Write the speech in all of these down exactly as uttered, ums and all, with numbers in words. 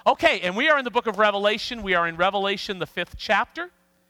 Okay, and we are in the book of Revelation. We are in Revelation, the fifth chapter.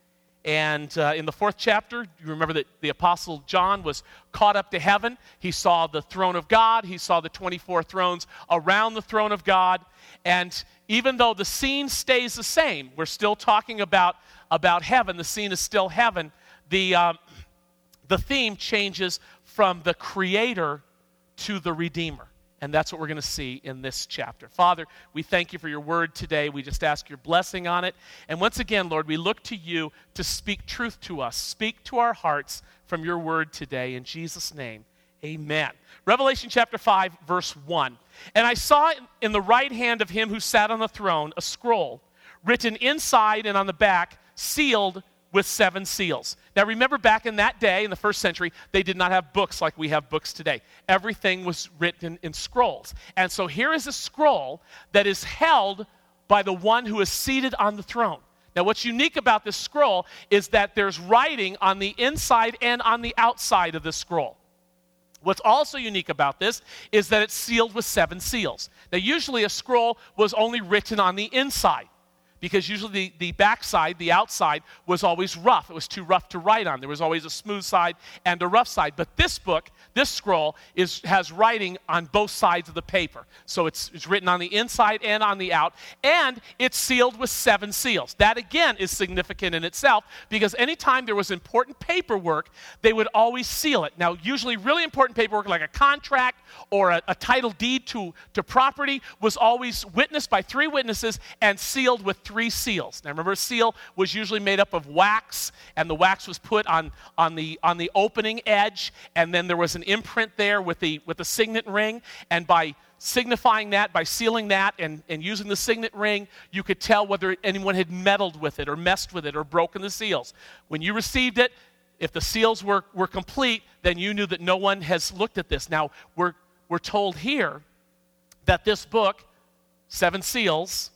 And uh, in the fourth chapter, you remember that the Apostle John was caught up to heaven. He saw the throne of God. He saw the twenty-four thrones around the throne of God. And even though the scene stays the same, we're still talking about, about heaven. The scene is still heaven. The, um, the theme changes from the Creator to the Redeemer. And that's what we're going to see in this chapter. Father, we thank you for your word today. We just ask your blessing on it. And once again, Lord, we look to you to speak truth to us. Speak to our hearts from your word today. In Jesus' name, amen. Revelation chapter five, verse one. And I saw in the right hand of him who sat on the throne a scroll written inside and on the back, sealed with seven seals. Now remember, back in that day, in the first century, they did not have books like we have books today. Everything was written in scrolls. And so here is a scroll that is held by the one who is seated on the throne. Now what's unique about this scroll is that there's writing on the inside and on the outside of the scroll. What's also unique about this is that it's sealed with seven seals. Now usually a scroll was only written on the inside, because usually the, the backside, the outside, was always rough. It was too rough to write on. There was always a smooth side and a rough side. But this book, this scroll, is, has writing on both sides of the paper. So it's, it's written on the inside and on the out. And it's sealed with seven seals. That, again, is significant in itself, because anytime there was important paperwork, they would always seal it. Now, usually really important paperwork, like a contract or a, a title deed to, to property, was always witnessed by three witnesses and sealed with three seals. Now remember, a seal was usually made up of wax, and the wax was put on, on, the, on the opening edge, and then there was an imprint there with the, with the signet ring, and by signifying that, by sealing that and, and using the signet ring, you could tell whether anyone had meddled with it or messed with it or broken the seals. When you received it, if the seals were, were complete, then you knew that no one has looked at this. Now, we're, we're told here that this book, Seven Seals,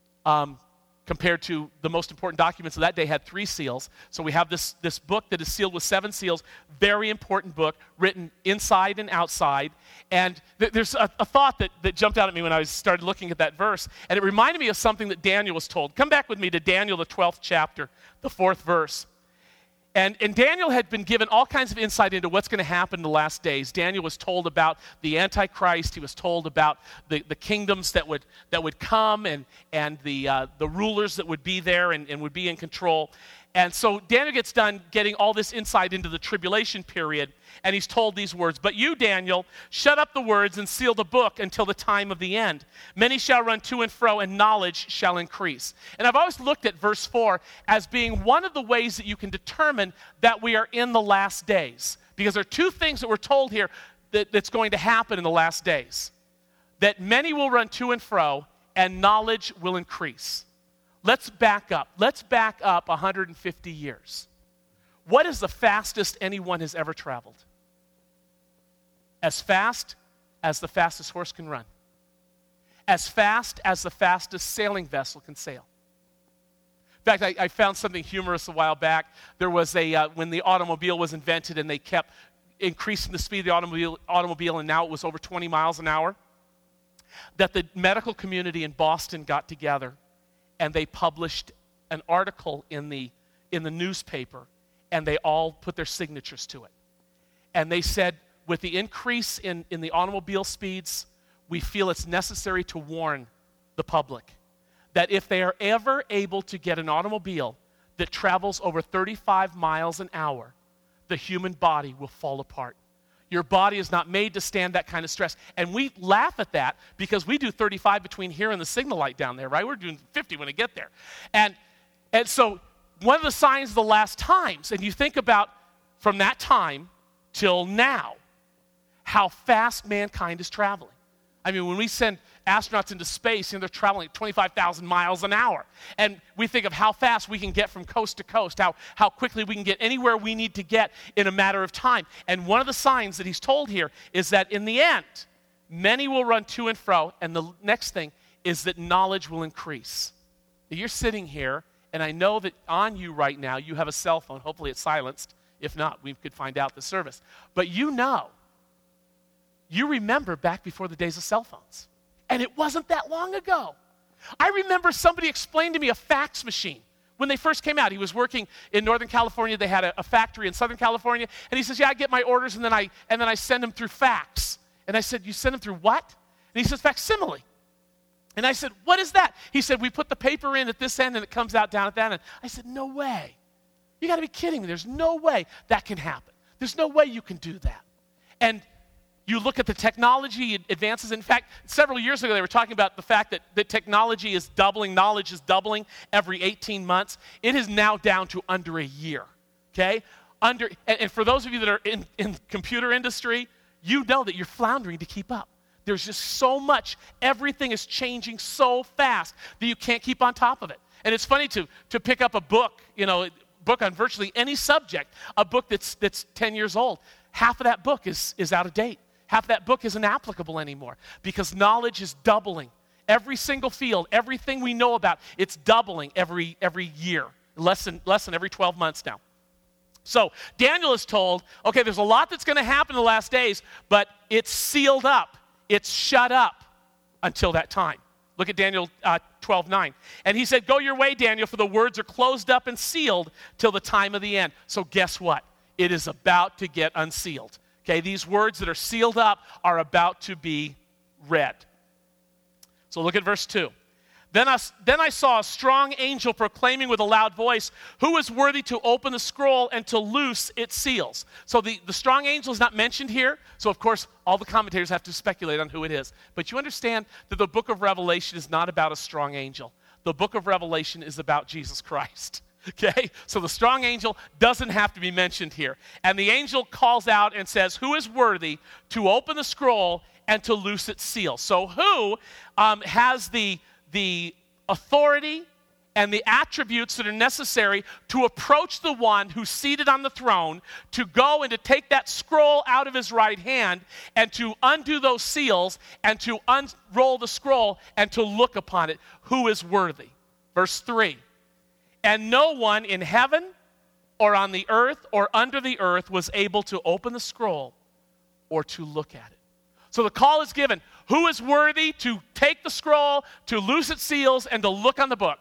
um, compared to the most important documents of that day, had three seals. So we have this, this book that is sealed with seven seals, very important book, written inside and outside. And th- there's a, a thought that, that jumped out at me when I started looking at that verse, and it reminded me of something that Daniel was told. Come back with me to Daniel, the twelfth chapter, the fourth verse. And, and Daniel had been given all kinds of insight into what's going to happen in the last days. Daniel was told about the Antichrist. He was told about the, the kingdoms that would that would come and, and the, uh, the rulers that would be there and, and would be in control. And so Daniel gets done getting all this insight into the tribulation period, and he's told these words. But you, Daniel, shut up the words and seal the book until the time of the end. Many shall run to and fro, and knowledge shall increase. And I've always looked at verse four as being one of the ways that you can determine that we are in the last days. Because there are two things that we're told here that, that's going to happen in the last days. That many will run to and fro, and knowledge will increase. Let's back up. Let's back up one hundred fifty years. What is the fastest anyone has ever traveled? As fast as the fastest horse can run. As fast as the fastest sailing vessel can sail. In fact, I, I found something humorous a while back. There was a, uh, when the automobile was invented and they kept increasing the speed of the automobile, automobile, and now it was over twenty miles an hour, that the medical community in Boston got together and they published an article in the, in the newspaper, and they all put their signatures to it. And they said, with the increase in, in the automobile speeds, we feel it's necessary to warn the public that if they are ever able to get an automobile that travels over thirty-five miles an hour, the human body will fall apart. Your body is not made to stand that kind of stress. And we laugh at that because we do thirty-five between here and the signal light down there, right? We're doing fifty when I get there. And, and so one of the signs of the last times, and you think about from that time till now, how fast mankind is traveling. I mean, when we send astronauts into space, you know, they're traveling at twenty-five thousand miles an hour. And we think of how fast we can get from coast to coast, how, how quickly we can get anywhere we need to get in a matter of time. And one of the signs that he's told here is that in the end, many will run to and fro, and the next thing is that knowledge will increase. Now, you're sitting here, and I know that on you right now, you have a cell phone. Hopefully it's silenced. If not, we could find out the service. But you know, you remember back before the days of cell phones. And it wasn't that long ago. I remember somebody explained to me a fax machine. When they first came out, he was working in Northern California. They had a, a factory in Southern California. And he says, yeah, I get my orders, and then I and then I send them through fax. And I said, you send them through what? And he says, facsimile. And I said, what is that? He said, we put the paper in at this end, and it comes out down at that end. I said, no way. You got to be kidding me. There's no way that can happen. There's no way you can do that. And you look at the technology advances. In fact, several years ago, they were talking about the fact that, that technology is doubling, knowledge is doubling every eighteen months. It is now down to under a year, okay? Under, and, and for those of you that are in, in the computer industry, you know that you're floundering to keep up. There's just so much. Everything is changing so fast that you can't keep on top of it. And it's funny to, to pick up a book, you know, book on virtually any subject, a book that's, that's ten years old. Half of that book is, is out of date. Half of that book isn't applicable anymore because knowledge is doubling. Every single field, everything we know about, it's doubling every, every year, less than, less than every twelve months now. So Daniel is told, okay, there's a lot that's going to happen in the last days, but it's sealed up. It's shut up until that time. Look at Daniel uh, twelve nine. And he said, go your way, Daniel, for the words are closed up and sealed till the time of the end. So guess what? It is about to get unsealed. Okay, these words that are sealed up are about to be read. So look at verse two. Then I, then I saw a strong angel proclaiming with a loud voice, who is worthy to open the scroll and to loose its seals? So the, the strong angel is not mentioned here. So, of course, all the commentators have to speculate on who it is. But you understand that the book of Revelation is not about a strong angel. The book of Revelation is about Jesus Christ. Okay? So the strong angel doesn't have to be mentioned here. And the angel calls out and says, who is worthy to open the scroll and to loose its seal? So who um, has the... the authority and the attributes that are necessary to approach the one who's seated on the throne, to go and to take that scroll out of his right hand and to undo those seals and to unroll the scroll and to look upon it. Who is worthy? Verse three. And no one in heaven or on the earth or under the earth was able to open the scroll or to look at it. So the call is given. Who is worthy to take the scroll, to loose its seals, and to look on the book?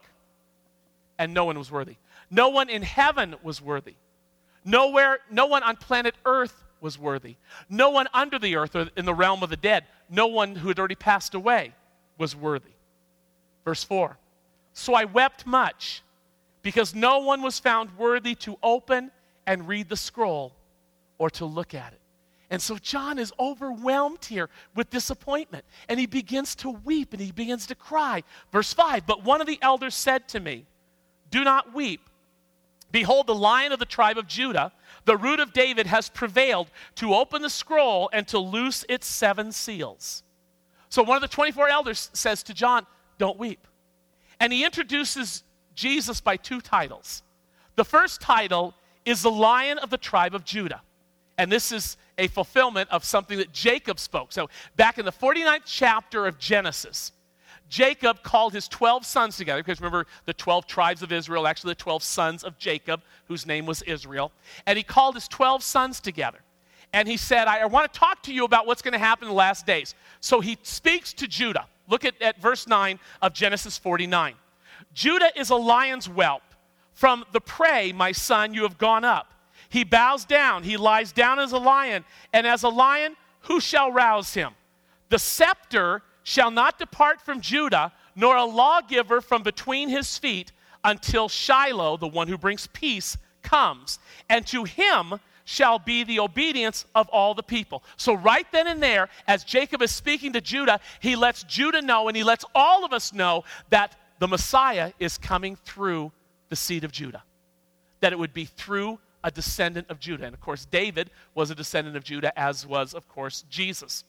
And no one was worthy. No one in heaven was worthy. Nowhere, no one on planet Earth was worthy. No one under the earth or in the realm of the dead, no one who had already passed away was worthy. Verse four. So I wept much because no one was found worthy to open and read the scroll or to look at it. And so John is overwhelmed here with disappointment. And he begins to weep and he begins to cry. Verse five, but one of the elders said to me, do not weep. Behold, the Lion of the tribe of Judah, the Root of David, has prevailed to open the scroll and to loose its seven seals. So one of the twenty-four elders says to John, don't weep. And he introduces Jesus by two titles. The first title is the Lion of the tribe of Judah. And this is a fulfillment of something that Jacob spoke. So back in the forty-ninth chapter of Genesis, Jacob called his twelve sons together, because remember the twelve tribes of Israel, actually the twelve sons of Jacob, whose name was Israel. And he called his twelve sons together. And he said, I, I want to talk to you about what's going to happen in the last days. So he speaks to Judah. Look at, at verse nine of Genesis forty-nine. Judah is a lion's whelp. From the prey, my son, you have gone up. He bows down, he lies down as a lion, and as a lion, who shall rouse him? The scepter shall not depart from Judah, nor a lawgiver from between his feet, until Shiloh, the one who brings peace, comes. And to him shall be the obedience of all the people. So right then and there, as Jacob is speaking to Judah, he lets Judah know, and he lets all of us know, that the Messiah is coming through the seed of Judah. That it would be through a descendant of Judah. And of course, David was a descendant of Judah, as was, of course, Jesus.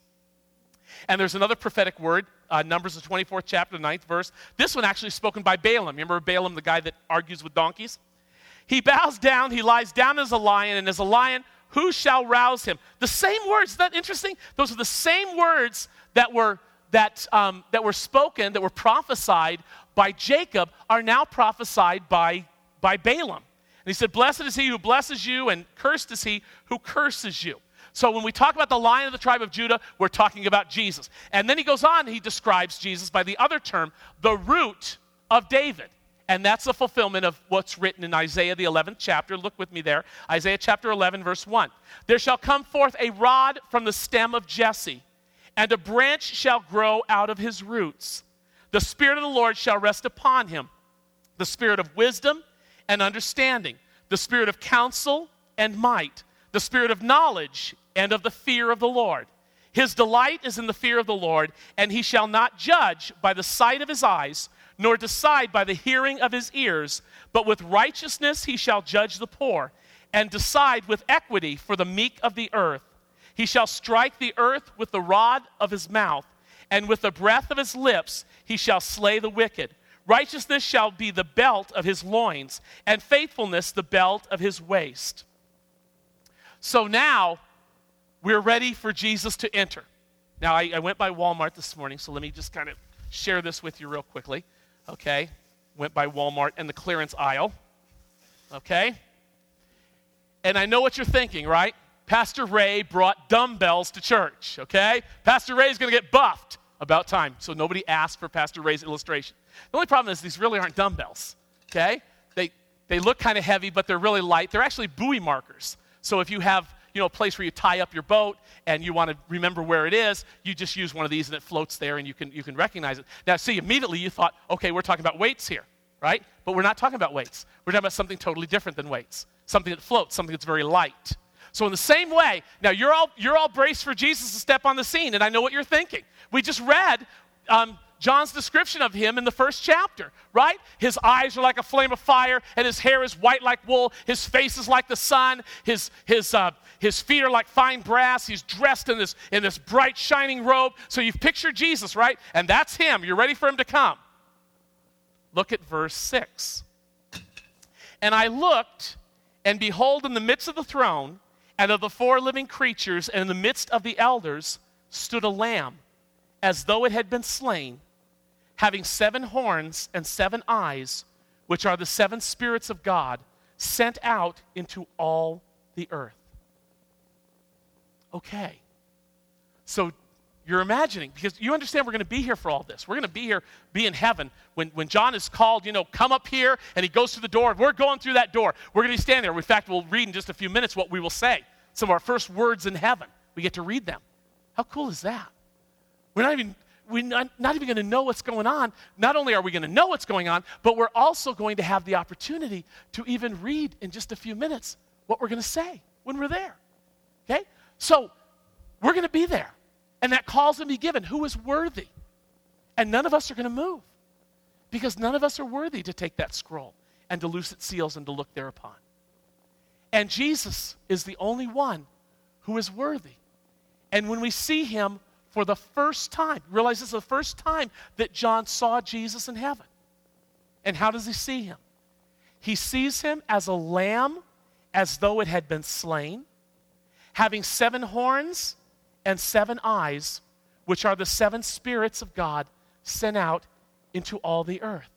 And there's another prophetic word, uh, Numbers, the twenty-fourth chapter, the ninth verse. This one actually spoken by Balaam. Remember Balaam, the guy that argues with donkeys? He bows down, he lies down as a lion, and as a lion, who shall rouse him? The same words, isn't that interesting? Those are the same words that were, that, um, that were spoken, that were prophesied by Jacob, are now prophesied by, by Balaam. And he said, blessed is he who blesses you, and cursed is he who curses you. So when we talk about the Lion of the tribe of Judah, we're talking about Jesus. And then he goes on, he describes Jesus by the other term, the root of David. And that's a fulfillment of what's written in Isaiah, the eleventh chapter. Look with me there. Isaiah chapter eleven, verse one. There shall come forth a rod from the stem of Jesse, and a branch shall grow out of his roots. The Spirit of the Lord shall rest upon him, the Spirit of wisdom and understanding, the Spirit of counsel and might, the Spirit of knowledge and of the fear of the Lord. His delight is in the fear of the Lord, and he shall not judge by the sight of his eyes, nor decide by the hearing of his ears, but with righteousness he shall judge the poor, and decide with equity for the meek of the earth. He shall strike the earth with the rod of his mouth, and with the breath of his lips he shall slay the wicked. Righteousness shall be the belt of his loins, and faithfulness the belt of his waist. So now, we're ready for Jesus to enter. Now, I, I went by Walmart this morning, so let me just kind of share this with you real quickly. Okay, went by Walmart and the clearance aisle. Okay? And I know what you're thinking, right? Pastor Ray brought dumbbells to church, okay? Pastor Ray's going to get buffed. About time. So nobody asked for Pastor Ray's illustration. The only problem is these really aren't dumbbells, okay? They, they look kind of heavy, but they're really light. They're actually buoy markers. So if you have, you know, a place where you tie up your boat and you want to remember where it is, you just use one of these and it floats there and you can, you can recognize it. Now, see, immediately you thought, okay, we're talking about weights here, right? But we're not talking about weights. We're talking about something totally different than weights, something that floats, something that's very light. So in the same way, now you're all, you're all braced for Jesus to step on the scene, and I know what you're thinking. We just read um, John's description of him in the first chapter, right? His eyes are like a flame of fire, and his hair is white like wool. His face is like the sun. His, his, uh, his feet are like fine brass. He's dressed in this, in this bright, shining robe. So you've pictured Jesus, right? And that's him. You're ready for him to come. Look at verse six. And I looked, and behold, in the midst of the throne, and of the four living creatures, and in the midst of the elders, stood a lamb, as though it had been slain, having seven horns and seven eyes, which are the seven spirits of God, sent out into all the earth. Okay. So you're imagining, because you understand we're going to be here for all this. We're going to be here, be in heaven. When, when John is called, you know, come up here, and he goes through the door, and we're going through that door. We're going to be standing there. In fact, we'll read in just a few minutes what we will say. Some of our first words in heaven. We get to read them. How cool is that? We're not even, we're not, not even going to know what's going on. Not only are we going to know what's going on, but we're also going to have the opportunity to even read in just a few minutes what we're going to say when we're there. Okay? So, we're going to be there. And that call's going to be given. Who is worthy? And none of us are going to move. Because none of us are worthy to take that scroll and to loose its seals and to look thereupon. And Jesus is the only one who is worthy. And when we see him for the first time, realize this is the first time that John saw Jesus in heaven. And how does he see him? He sees him as a lamb, as though it had been slain, having seven horns and seven eyes, which are the seven spirits of God sent out into all the earth.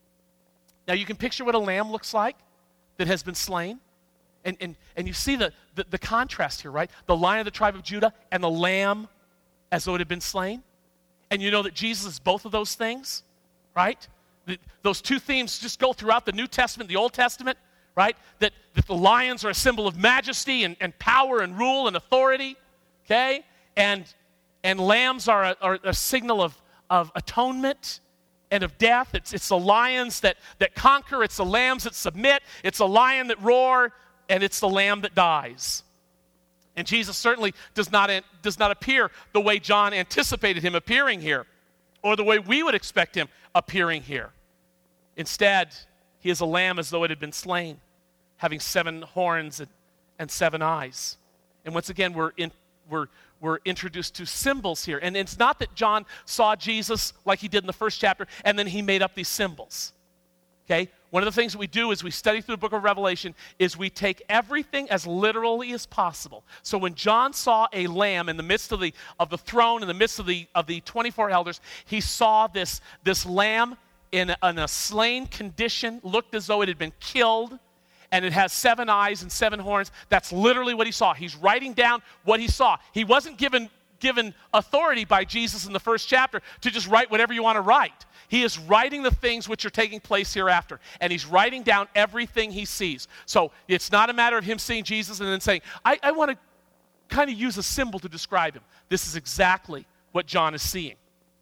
Now you can picture what a lamb looks like that has been slain. And, and, and you see the, the, the contrast here, right? The Lion of the tribe of Judah and the lamb as though it had been slain. And you know that Jesus is both of those things, right? The, those two themes just go throughout the New Testament, the Old Testament, right? That, that the lions are a symbol of majesty and, and power and rule and authority, okay? And, and lambs are a, are a signal of, of atonement and of death. It's, it's the lions that, that conquer. It's the lambs that submit. It's the lion that roar. And it's the lamb that dies. And Jesus certainly does not, does not appear the way John anticipated him appearing here, or the way we would expect him appearing here. Instead, he is a lamb as though it had been slain, having seven horns and, and seven eyes. And once again, we're, in, we're, we're introduced to symbols here. And it's not that John saw Jesus like he did in the first chapter, and then he made up these symbols. Okay? One of the things that we do as we study through the book of Revelation is we take everything as literally as possible. So when John saw a lamb in the midst of the, of the throne, in the midst of the, of the twenty-four elders, he saw this, this lamb in a, in a slain condition, looked as though it had been killed, and it has seven eyes and seven horns. That's literally what he saw. He's writing down what he saw. He wasn't given, given authority by Jesus in the first chapter to just write whatever you want to write. He is writing the things which are taking place hereafter, and he's writing down everything he sees. So it's not a matter of him seeing Jesus and then saying, I, I want to kind of use a symbol to describe him. This is exactly what John is seeing.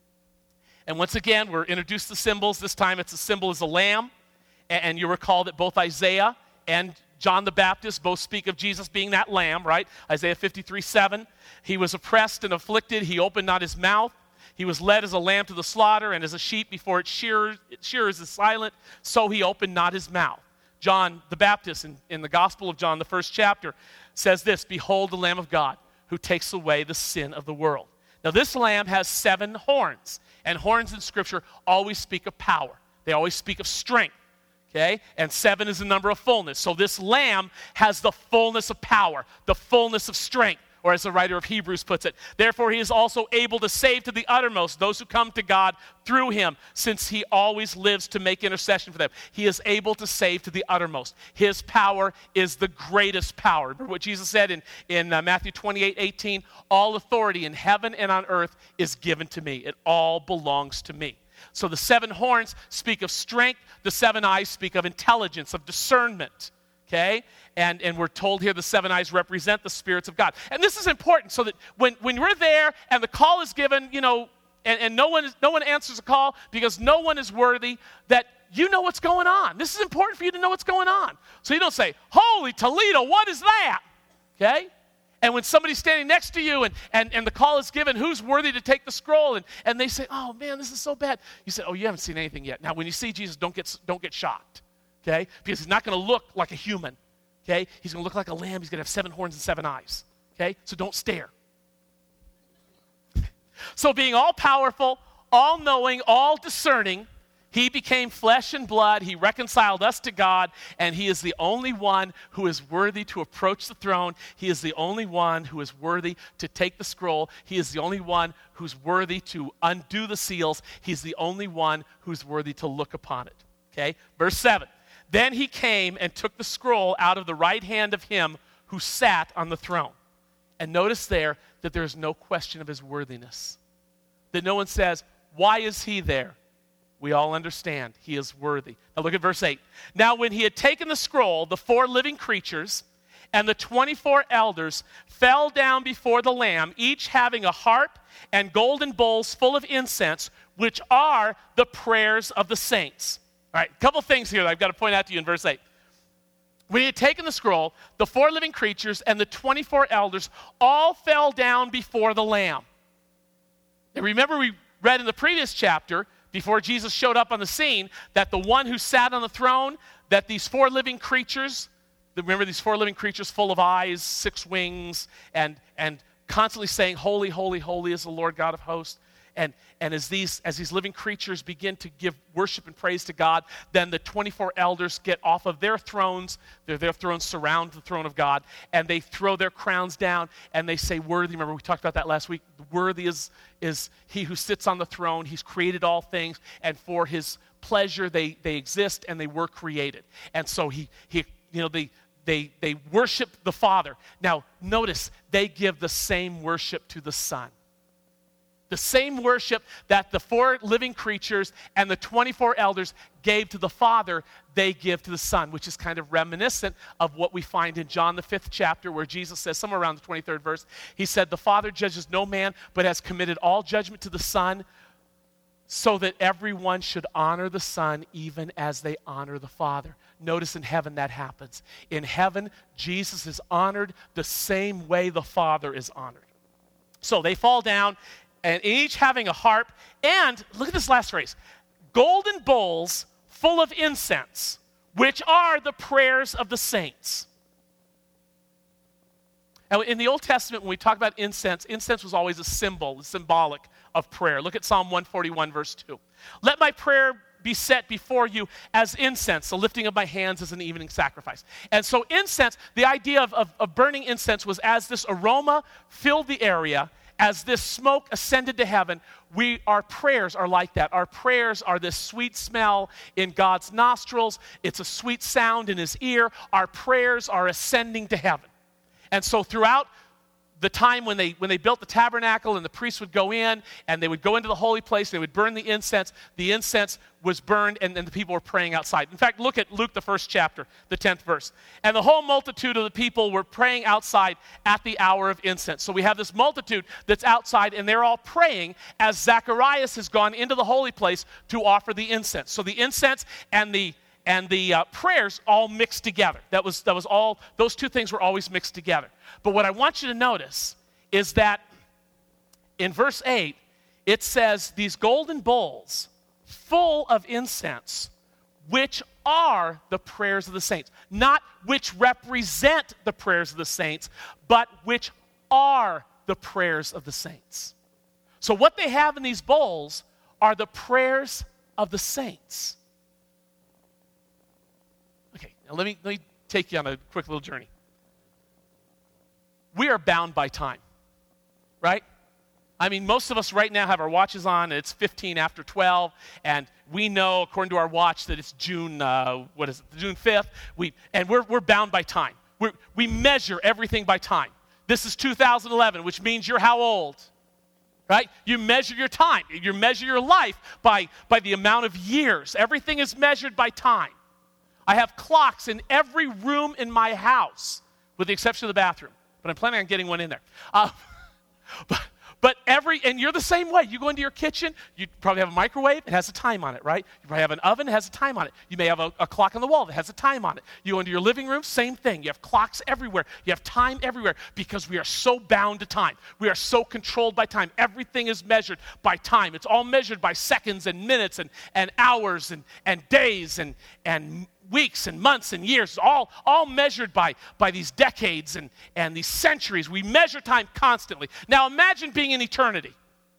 And once again, we're introduced to symbols. This time it's a symbol as a lamb. And you recall that both Isaiah and John the Baptist both speak of Jesus being that lamb, right? Isaiah fifty-three seven. He was oppressed and afflicted. He opened not his mouth. He was led as a lamb to the slaughter, and as a sheep before its shearers, its shearers is silent, so he opened not his mouth. John the Baptist, in, in the Gospel of John, the first chapter, says this, "Behold the Lamb of God, who takes away the sin of the world." Now this lamb has seven horns, and horns in Scripture always speak of power. They always speak of strength, okay? And seven is the number of fullness. So this lamb has the fullness of power, the fullness of strength. Or as the writer of Hebrews puts it, therefore he is also able to save to the uttermost those who come to God through him, since he always lives to make intercession for them. He is able to save to the uttermost. His power is the greatest power. Remember what Jesus said in, in uh, Matthew twenty-eight eighteen, all authority in heaven and on earth is given to me. It all belongs to me. So the seven horns speak of strength. The seven eyes speak of intelligence, of discernment. Okay? And, and we're told here the seven eyes represent the spirits of God. And this is important so that when, when you're there and the call is given, you know, and, and no one is, no one answers the call because no one is worthy, that you know what's going on. This is important for you to know what's going on. So you don't say, "Holy Toledo, what is that?" Okay? And when somebody's standing next to you and, and, and the call is given, who's worthy to take the scroll? And, and they say, "Oh, man, this is so bad." You say, "Oh, you haven't seen anything yet." Now, when you see Jesus, don't get, don't get shocked. Okay? Because he's not going to look like a human. Okay? He's going to look like a lamb. He's going to have seven horns and seven eyes. Okay? So don't stare. So being all-powerful, all-knowing, all-discerning, he became flesh and blood. He reconciled us to God, and he is the only one who is worthy to approach the throne. He is the only one who is worthy to take the scroll. He is the only one who's worthy to undo the seals. He's the only one who's worthy to look upon it. Okay? Verse seven. Then he came and took the scroll out of the right hand of him who sat on the throne. And notice there that there is no question of his worthiness. That no one says, "Why is he there?" We all understand he is worthy. Now look at verse eight. Now when he had taken the scroll, the four living creatures and the twenty-four elders fell down before the Lamb, each having a harp and golden bowls full of incense, which are the prayers of the saints. All right, a couple things here that I've got to point out to you in verse eight. When he had taken the scroll, the four living creatures and the twenty-four elders all fell down before the Lamb. And remember we read in the previous chapter, before Jesus showed up on the scene, that the one who sat on the throne, that these four living creatures, remember these four living creatures full of eyes, six wings, and, and constantly saying, "Holy, holy, holy is the Lord God of hosts." And, and as these as these living creatures begin to give worship and praise to God, then the twenty-four elders get off of their thrones. Their, their thrones surround the throne of God, and they throw their crowns down, and they say, "Worthy." Remember, we talked about that last week. Worthy is, is he who sits on the throne. He's created all things, and for his pleasure they, they exist, and they were created. And so he, he you know, they, they, they worship the Father. Now, notice, they give the same worship to the Son. The same worship that the four living creatures and the twenty-four elders gave to the Father, they give to the Son, which is kind of reminiscent of what we find in John the fifth chapter, where Jesus says, somewhere around the twenty-third verse, he said, "The Father judges no man, but has committed all judgment to the Son, so that everyone should honor the Son even as they honor the Father." Notice in heaven that happens. In heaven, Jesus is honored the same way the Father is honored. So they fall down, and each having a harp, and look at this last phrase, golden bowls full of incense, which are the prayers of the saints. Now, in the Old Testament, when we talk about incense, incense was always a symbol, symbolic of prayer. Look at Psalm one forty-one, verse two. "Let my prayer be set before you as incense, the lifting of my hands as an evening sacrifice." And so incense, the idea of, of, of burning incense was as this aroma filled the area, as this smoke ascended to heaven, we, our prayers are like that. Our prayers are this sweet smell in God's nostrils. It's a sweet sound in his ear. Our prayers are ascending to heaven. And so throughout the time when they when they built the tabernacle and the priests would go in and they would go into the holy place, they would burn the incense. The incense was burned and then the people were praying outside. In fact, look at Luke, the first chapter, the tenth verse. And the whole multitude of the people were praying outside at the hour of incense. So we have this multitude that's outside and they're all praying as Zacharias has gone into the holy place to offer the incense. So the incense and the and the uh, prayers all mixed together. That was, that was all, those two things were always mixed together. But what I want you to notice is that in verse eight, it says, these golden bowls full of incense, which are the prayers of the saints. Not which represent the prayers of the saints, but which are the prayers of the saints. So what they have in these bowls are the prayers of the saints. Now let me, let me take you on a quick little journey. We are bound by time, right? I mean, most of us right now have our watches on, and it's fifteen after twelve, and we know, according to our watch, that it's June, uh, what is it, June fifth, we, and we're, we're bound by time. We're, we measure everything by time. This is two thousand eleven, which means you're how old? Right? You measure your time. You measure your life by, by the amount of years. Everything is measured by time. I have clocks in every room in my house, with the exception of the bathroom. But I'm planning on getting one in there. Uh, but, but every, and you're the same way. You go into your kitchen, you probably have a microwave, it has a time on it, right? You probably have an oven, it has a time on it. You may have a, a clock on the wall that has a time on it. You go into your living room, same thing. You have clocks everywhere. You have time everywhere because we are so bound to time. We are so controlled by time. Everything is measured by time. It's all measured by seconds and minutes and, and hours and, and days and, and weeks and months and years, all, all measured by, by these decades and, and these centuries. We measure time constantly. Now imagine being in eternity.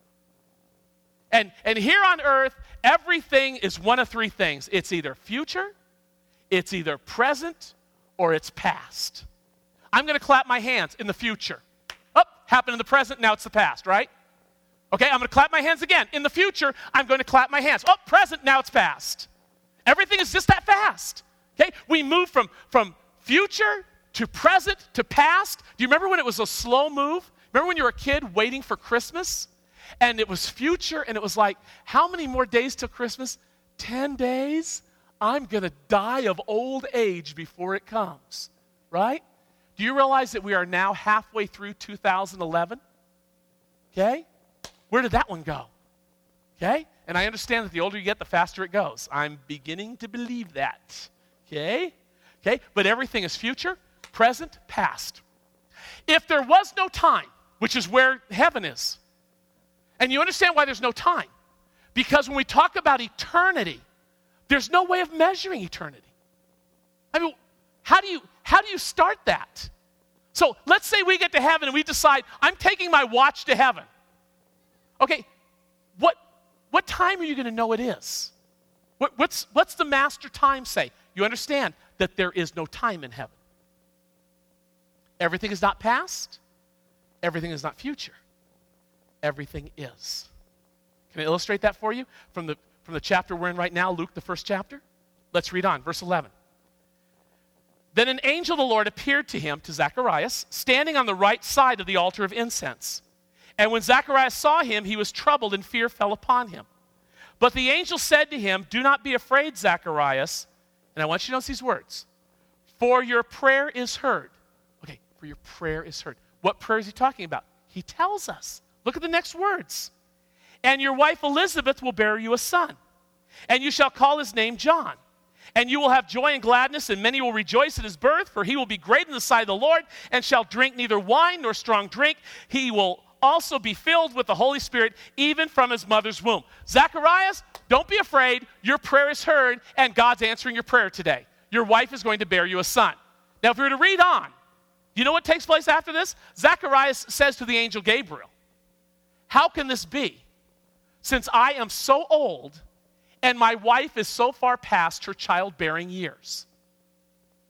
And, and here on earth, everything is one of three things. It's either future, it's either present, or it's past. I'm going to clap my hands in the future. Oh, happened in the present, now it's the past, right? Okay, I'm going to clap my hands again. In the future, I'm going to clap my hands. Oh, present, now it's past. Everything is just that fast, okay? We move from, from future to present to past. Do you remember when it was a slow move? Remember when you were a kid waiting for Christmas? And it was future, and it was like, how many more days till Christmas? Ten days? I'm going to die of old age before it comes, right? Do you realize that we are now halfway through two thousand eleven? Okay? Where did that one go? Okay? And I understand that the older you get, the faster it goes. I'm beginning to believe that. Okay? Okay? But everything is future, present, past. If there was no time, which is where heaven is, and you understand why there's no time, because when we talk about eternity, there's no way of measuring eternity. I mean, how do you, how do you start that? So let's say we get to heaven and we decide, I'm taking my watch to heaven. Okay, what, what time are you going to know it is? What, what's, what's the master time say? You understand that there is no time in heaven. Everything is not past. Everything is not future. Everything is. Can I illustrate that for you from the, from the chapter we're in right now, Luke, the first chapter? Let's read on, verse eleven. Then an angel of the Lord appeared to him, to Zacharias, standing on the right side of the altar of incense. And when Zacharias saw him, he was troubled, and fear fell upon him. But the angel said to him, do not be afraid, Zacharias. And I want you to notice these words. For your prayer is heard. Okay, for your prayer is heard. What prayer is he talking about? He tells us. Look at the next words. And your wife Elizabeth will bear you a son, and you shall call his name John. And you will have joy and gladness, and many will rejoice at his birth, for he will be great in the sight of the Lord, and shall drink neither wine nor strong drink. He will also be filled with the Holy Spirit, even from his mother's womb. Zacharias, don't be afraid. Your prayer is heard, and God's answering your prayer today. Your wife is going to bear you a son. Now, if we were to read on, you know what takes place after this? Zacharias says to the angel Gabriel, how can this be, since I am so old, and my wife is so far past her childbearing years?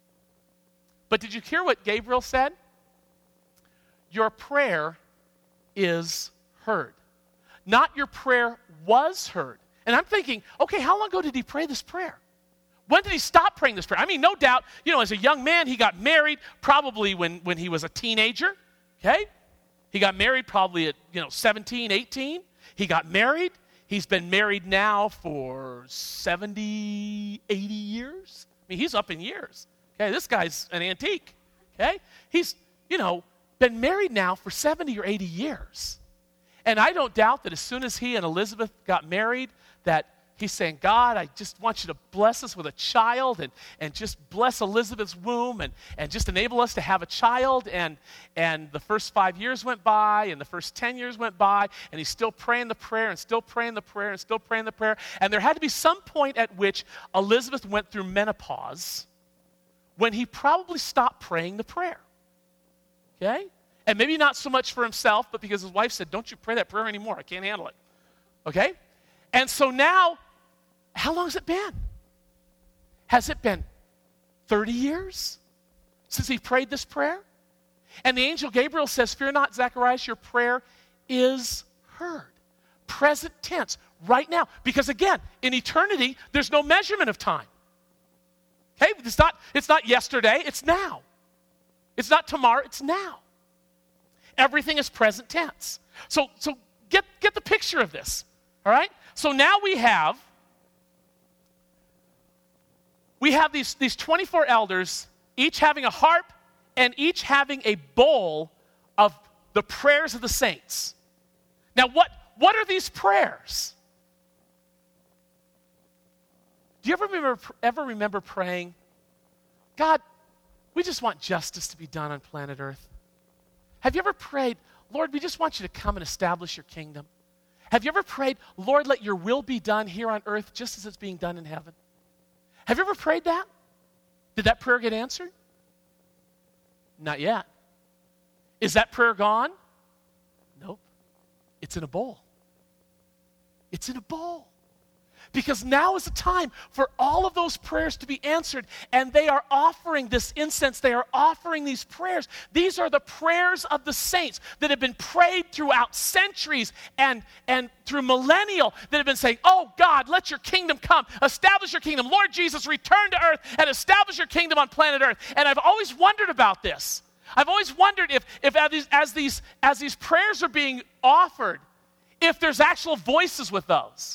But did you hear what Gabriel said? Your prayer is heard. Not your prayer was heard. And I'm thinking, okay, how long ago did he pray this prayer? When did he stop praying this prayer? I mean, no doubt, you know, as a young man, he got married probably when, when he was a teenager, okay? He got married probably at, you know, seventeen, eighteen. He got married. He's been married now for seventy, eighty years. I mean, he's up in years. Okay, this guy's an antique. Okay? He's, you know, been married now for seventy or eighty years. And I don't doubt that as soon as he and Elizabeth got married, that he's saying, God, I just want you to bless us with a child and, and just bless Elizabeth's womb and, and just enable us to have a child. And, and the first five years went by and the first ten years went by and he's still praying the prayer and still praying the prayer and still praying the prayer. And there had to be some point at which Elizabeth went through menopause when he probably stopped praying the prayer. Okay? And maybe not so much for himself, but because his wife said, don't you pray that prayer anymore. I can't handle it. Okay? And so now, how long has it been? Has it been thirty years since he prayed this prayer? And the angel Gabriel says, fear not, Zacharias, your prayer is heard. Present tense, right now. Because again, in eternity, there's no measurement of time. Okay? It's not, it's not yesterday, it's now. It's not tomorrow, it's now. Everything is present tense. So, so get, get the picture of this, all right? So now we have We have these, these twenty-four elders, each having a harp and each having a bowl of the prayers of the saints. Now, what, what are these prayers? Do you ever remember, ever remember praying, God, we just want justice to be done on planet Earth? Have you ever prayed, Lord, we just want you to come and establish your kingdom? Have you ever prayed, Lord, let your will be done here on earth just as it's being done in heaven? Have you ever prayed that? Did that prayer get answered? Not yet. Is that prayer gone? Nope. It's in a bowl. It's in a bowl. Because now is the time for all of those prayers to be answered, and they are offering this incense. They are offering these prayers. These are the prayers of the saints that have been prayed throughout centuries and, and through millennial that have been saying, oh God, let your kingdom come. Establish your kingdom. Lord Jesus, return to earth and establish your kingdom on planet earth. And I've always wondered about this. I've always wondered if, if as, these, as, these, as these prayers are being offered, if there's actual voices with those.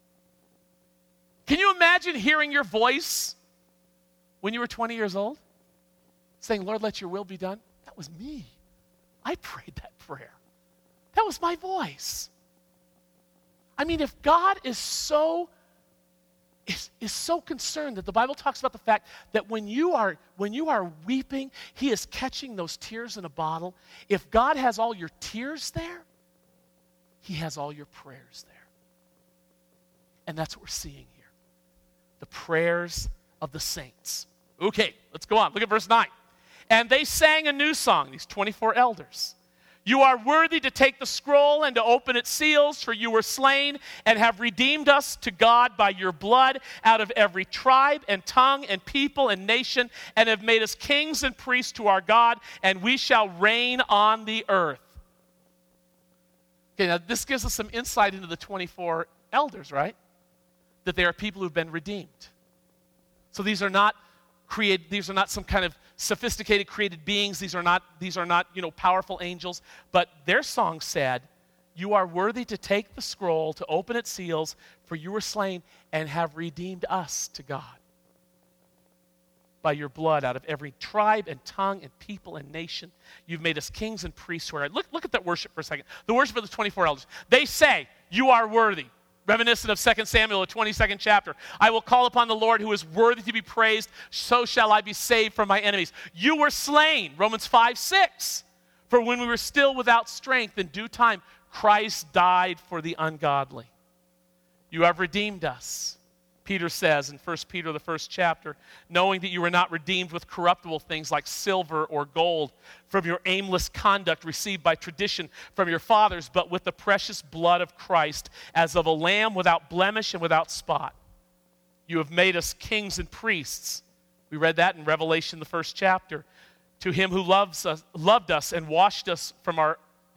Can you imagine hearing your voice when you were twenty years old? Saying, Lord, let your will be done? That was me. I prayed that prayer. That was my voice. I mean, if God is so, is, is so concerned that the Bible talks about the fact that when you are, when you are weeping, he is catching those tears in a bottle. If God has all your tears there, he has all your prayers there. And that's what we're seeing here. The prayers of the saints. Okay, let's go on. Look at verse nine. And they sang a new song, these twenty-four elders. You are worthy to take the scroll and to open its seals, for you were slain and have redeemed us to God by your blood out of every tribe and tongue and people and nation, and have made us kings and priests to our God, and we shall reign on the earth. Okay, now this gives us some insight into the twenty-four elders, right? That they are people who've been redeemed. So these are not created, these are not some kind of sophisticated created beings. These are not, these are not, you know, powerful angels. But their song said, you are worthy to take the scroll, to open its seals, for you were slain and have redeemed us to God by your blood out of every tribe and tongue and people and nation. You've made us kings and priests. Who are, look, look at that worship for a second. The worship of the twenty-four elders. They say, you are worthy. Reminiscent of Second Samuel, the twenty-second chapter. I will call upon the Lord who is worthy to be praised, so shall I be saved from my enemies. You were slain, Romans five six. For when we were still without strength, in due time, Christ died for the ungodly. You have redeemed us, Peter says in First Peter, the first chapter, knowing that you were not redeemed with corruptible things like silver or gold from your aimless conduct received by tradition from your fathers, but with the precious blood of Christ, as of a lamb without blemish and without spot. You have made us kings and priests. We read that in Revelation, the first chapter. To him who loves us, loved us and washed us from our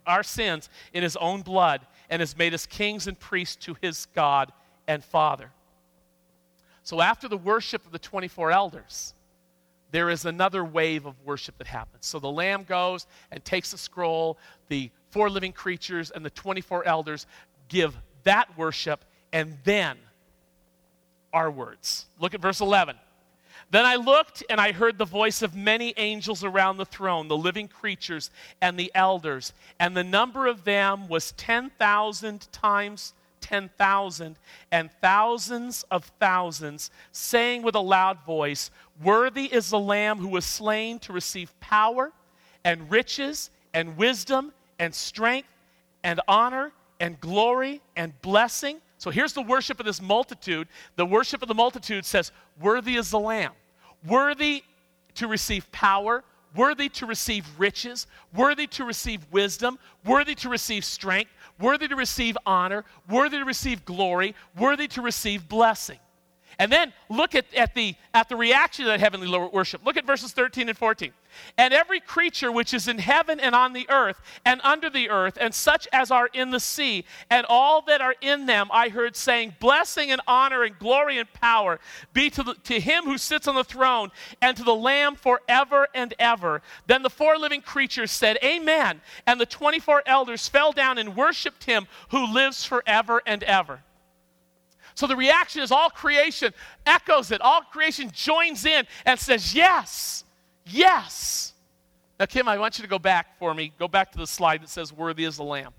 our sins in his own blood and has made us kings and priests to his God and Father. So after the worship of the twenty-four elders, there is another wave of worship that happens. So the Lamb goes and takes the scroll, the four living creatures and the twenty-four elders give that worship, and then our words. Look at verse eleven. Then I looked, and I heard the voice of many angels around the throne, the living creatures and the elders, and the number of them was ten thousand times ten thousand, and thousands of thousands, saying with a loud voice, "Worthy is the Lamb who was slain to receive power and riches and wisdom and strength and honor and glory and blessing." So here's the worship of this multitude. The worship of the multitude says, worthy is the Lamb. Worthy to receive power, worthy to receive riches, worthy to receive wisdom, worthy to receive strength, worthy to receive honor, worthy to receive glory, worthy to receive blessing. And then look at, at, the, at the reaction to that heavenly worship. Look at verses thirteen and fourteen. And every creature which is in heaven and on the earth and under the earth and such as are in the sea and all that are in them, I heard saying, blessing and honor and glory and power be to, the, to him who sits on the throne and to the Lamb forever and ever. Then the four living creatures said, Amen. And the twenty-four elders fell down and worshiped him who lives forever and ever. So the reaction is all creation echoes it. All creation joins in and says, yes, yes. Now, Kim, I want you to go back for me. Go back to the slide that says, worthy is the Lamb.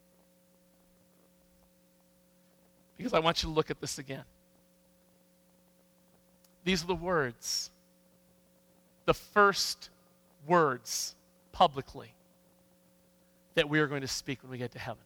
Because I want you to look at this again. These are the words, the first words publicly that we are going to speak when we get to heaven.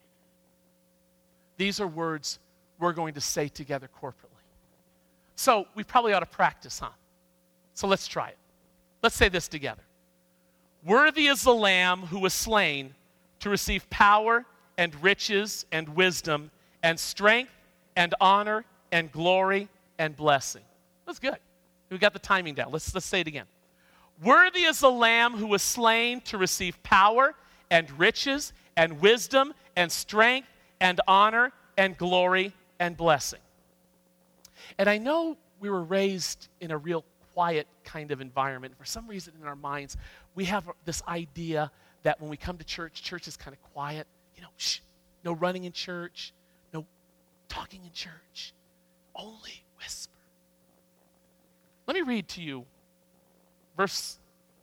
These are words we're going to say together corporately. So we probably ought to practice, huh? So let's try it. Let's say this together. Worthy is the Lamb who was slain to receive power and riches and wisdom and strength and honor and glory and blessing. That's good. We got the timing down. Let's, let's say it again. Worthy is the Lamb who was slain to receive power and riches and wisdom and strength and honor and glory and blessing. And I know we were raised in a real quiet kind of environment. For some reason in our minds, we have this idea that when we come to church, church is kind of quiet. You know, shh, no running in church, no talking in church, only whisper. Let me read to you verse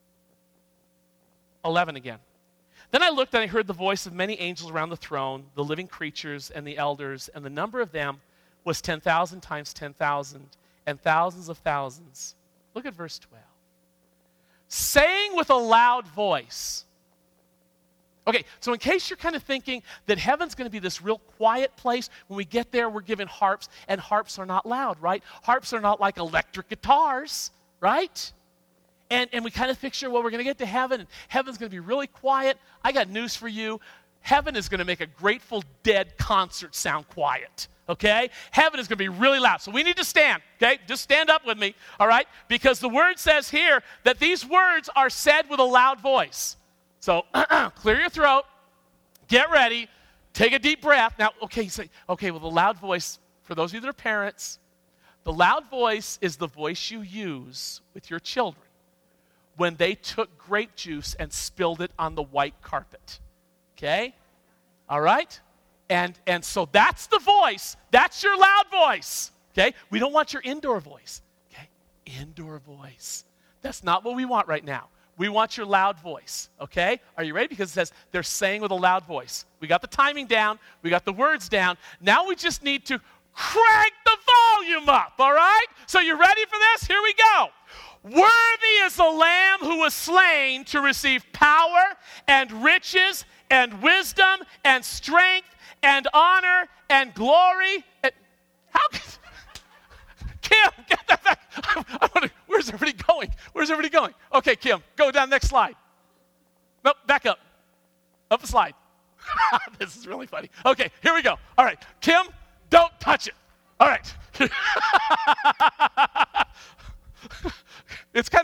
eleven again. Then I looked and I heard the voice of many angels around the throne, the living creatures and the elders, and the number of them was ten thousand times ten thousand, and thousands of thousands. Look at verse twelve. Saying with a loud voice. Okay, so in case you're kind of thinking that heaven's going to be this real quiet place, when we get there, we're given harps, and harps are not loud, right? Harps are not like electric guitars, right? And, and we kind of picture, well, we're going to get to heaven, and heaven's going to be really quiet. I got news for you. Heaven is going to make a Grateful Dead concert sound quiet, okay? Heaven is going to be really loud. So we need to stand, okay? Just stand up with me, all right? Because the word says here that these words are said with a loud voice. So clear your throat, get ready, take a deep breath. Now, okay, you say, okay, well, the loud voice, for those of you that are parents, the loud voice is the voice you use with your children when they took grape juice and spilled it on the white carpet. Okay? All right? And, and so that's the voice. That's your loud voice. Okay? We don't want your indoor voice. Okay? Indoor voice. That's not what we want right now. We want your loud voice. Okay? Are you ready? Because it says they're saying with a loud voice. We got the timing down. We got the words down. Now we just need to crank the volume up. All right? So you ready for this? Here we go. Worthy is the Lamb who was slain to receive power and riches and wisdom and strength and honor and glory. And how can, Kim, get that back. I, I wonder, where's everybody going? Where's everybody going? Okay, Kim, go down next slide. Nope, back up. Up a slide. This is really funny. Okay, here we go. All right, Kim, don't touch it. All right. It's kind of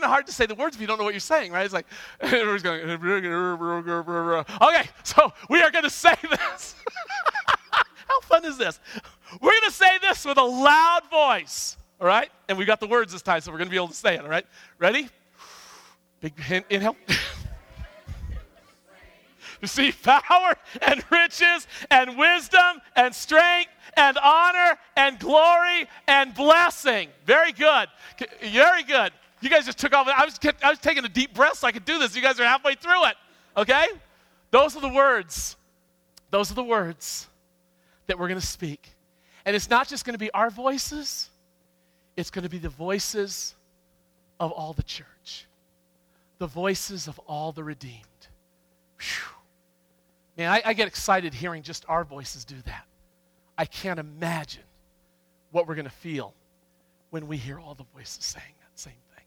of hard to say the words if you don't know what you're saying, right? It's like, everyone's going, okay, so we are going to say this. How fun is this? We're going to say this with a loud voice, all right? And we got the words this time, so we're going to be able to say it, all right? Ready? Big inhale. Receive power and riches and wisdom and strength and honor and glory and blessing. Very good. Very good. You guys just took off. I was, I was taking a deep breath so I could do this. You guys are halfway through it. Okay? Those are the words. Those are the words that we're going to speak. And it's not just going to be our voices. It's going to be the voices of all the church. The voices of all the redeemed. Whew. Man, I, I get excited hearing just our voices do that. I can't imagine what we're going to feel when we hear all the voices saying that same thing.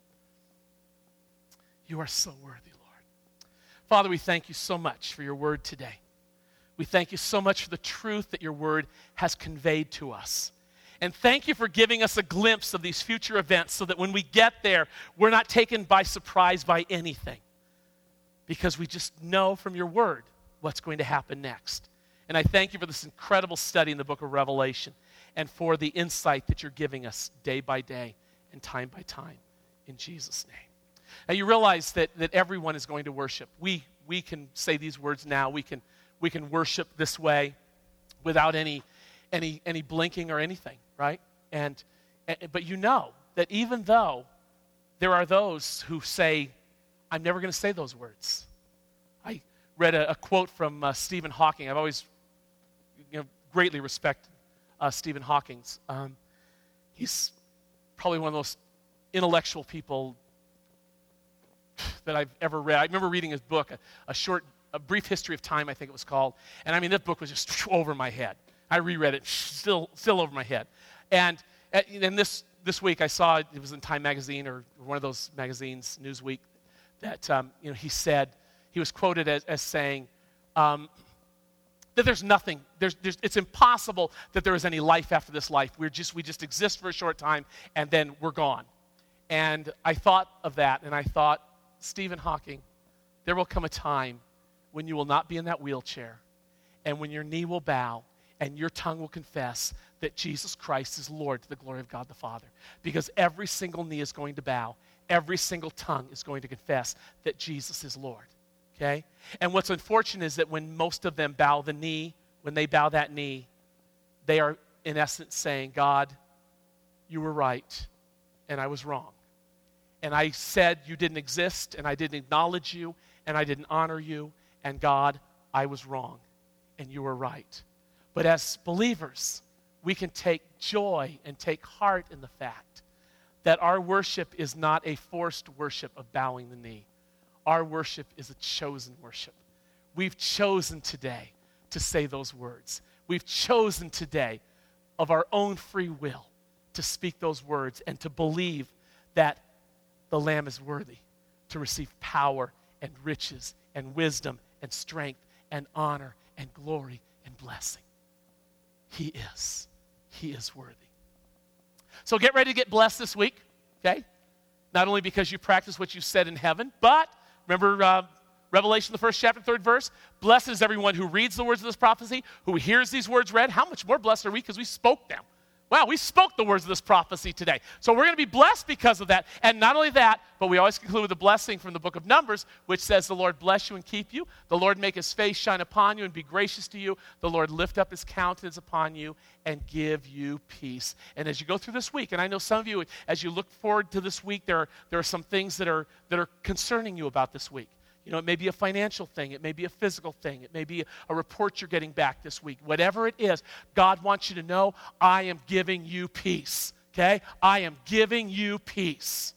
You are so worthy, Lord. Father, we thank you so much for your word today. We thank you so much for the truth that your word has conveyed to us. And thank you for giving us a glimpse of these future events so that when we get there, we're not taken by surprise by anything. Because we just know from your word what's going to happen next. And I thank you for this incredible study in the book of Revelation and for the insight that you're giving us day by day and time by time in Jesus' name. Now you realize that, that everyone is going to worship. We, we can say these words now. We can, we can worship this way without any, any, any blinking or anything, right? And, and but you know that even though there are those who say, I'm never going to say those words. I read a, a quote from uh, Stephen Hawking. I've always you know, greatly respected uh, Stephen Hawking. Um, he's probably one of the most intellectual people that I've ever read. I remember reading his book, a, a short, a brief history of time, I think it was called. And I mean, that book was just over my head. I reread it, still, still over my head. And and this this week I saw it was in Time magazine or one of those magazines, Newsweek, that um, you know he said. He was quoted as, as saying um, that there's nothing, there's, there's, it's impossible that there is any life after this life. We're just, we just exist for a short time, and then we're gone. And I thought of that, and I thought, Stephen Hawking, there will come a time when you will not be in that wheelchair, and when your knee will bow, and your tongue will confess that Jesus Christ is Lord to the glory of God the Father. Because every single knee is going to bow, every single tongue is going to confess that Jesus is Lord. Okay? And what's unfortunate is that when most of them bow the knee, when they bow that knee, they are in essence saying, God, you were right, and I was wrong. And I said you didn't exist, and I didn't acknowledge you, and I didn't honor you, and God, I was wrong, and you were right. But as believers, we can take joy and take heart in the fact that our worship is not a forced worship of bowing the knee. Our worship is a chosen worship. We've chosen today to say those words. We've chosen today of our own free will to speak those words and to believe that the Lamb is worthy to receive power and riches and wisdom and strength and honor and glory and blessing. He is. He is worthy. So get ready to get blessed this week, okay? Not only because you practice what you said in heaven, but remember uh, Revelation, the first chapter, third verse? Blessed is everyone who reads the words of this prophecy, who hears these words read. How much more blessed are we because we spoke them? Wow, we spoke the words of this prophecy today. So we're going to be blessed because of that. And not only that, but we always conclude with a blessing from the book of Numbers, which says, the Lord bless you and keep you. The Lord make his face shine upon you and be gracious to you. The Lord lift up his countenance upon you and give you peace. And as you go through this week, and I know some of you, as you look forward to this week, there are, there are some things that are, that are concerning you about this week. You know, it may be a financial thing. It may be a physical thing. It may be a report you're getting back this week. Whatever it is, God wants you to know, I am giving you peace, okay? I am giving you peace.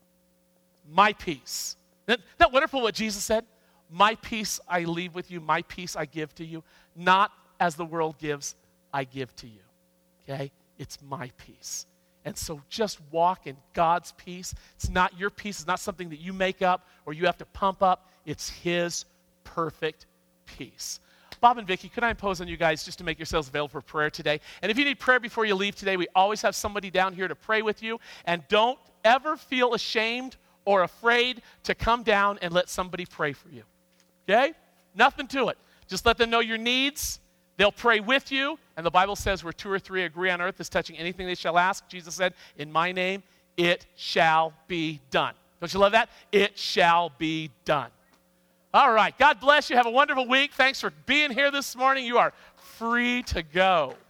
My peace. Isn't that wonderful what Jesus said? My peace I leave with you. My peace I give to you. Not as the world gives, I give to you, okay? It's my peace. And so just walk in God's peace. It's not your peace. It's not something that you make up or you have to pump up. It's his perfect peace. Bob and Vicki, could I impose on you guys just to make yourselves available for prayer today? And if you need prayer before you leave today, we always have somebody down here to pray with you. And don't ever feel ashamed or afraid to come down and let somebody pray for you. Okay? Nothing to it. Just let them know your needs. They'll pray with you. And the Bible says where two or three agree on earth is touching anything they shall ask. Jesus said, in my name, it shall be done. Don't you love that? It shall be done. All right. God bless you. Have a wonderful week. Thanks for being here this morning. You are free to go.